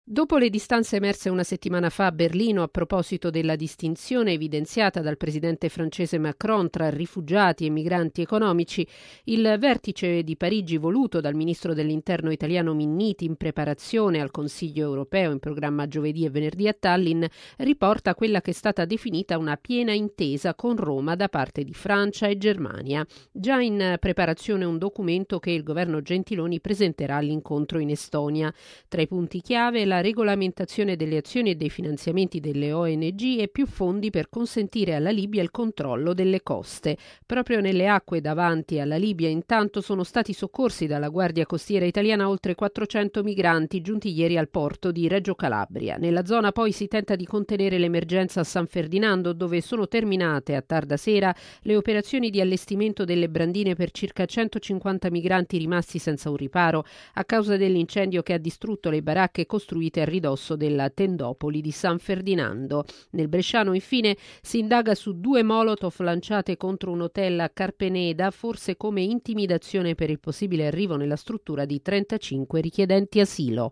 Dopo le distanze emerse una settimana fa a Berlino a proposito della distinzione evidenziata dal presidente francese Macron tra rifugiati e migranti economici, il vertice di Parigi voluto dal ministro dell'interno italiano Minniti in preparazione al Consiglio europeo in programma giovedì e venerdì a Tallinn riporta quella che è stata definita una piena intesa con Roma da parte di Francia e Germania. Già in preparazione un documento che il governo Gentiloni presenterà all'incontro in Estonia. Tra i punti chiave la regolamentazione delle azioni e dei finanziamenti delle ONG e più fondi per consentire alla Libia il controllo delle coste. Proprio nelle acque davanti alla Libia intanto sono stati soccorsi dalla Guardia Costiera italiana oltre 400 migranti giunti ieri al porto di Reggio Calabria. Nella zona poi si tenta di contenere l'emergenza a San Ferdinando, dove sono terminate a tarda sera le operazioni di allestimento delle brandine per circa 150 migranti rimasti senza un riparo a causa dell'incendio che ha distrutto le baracche costruite a ridosso della tendopoli di San Ferdinando. Nel Bresciano, infine, si indaga su 2 molotov lanciate contro un hotel a Carpeneda, forse come intimidazione per il possibile arrivo nella struttura di 35 richiedenti asilo.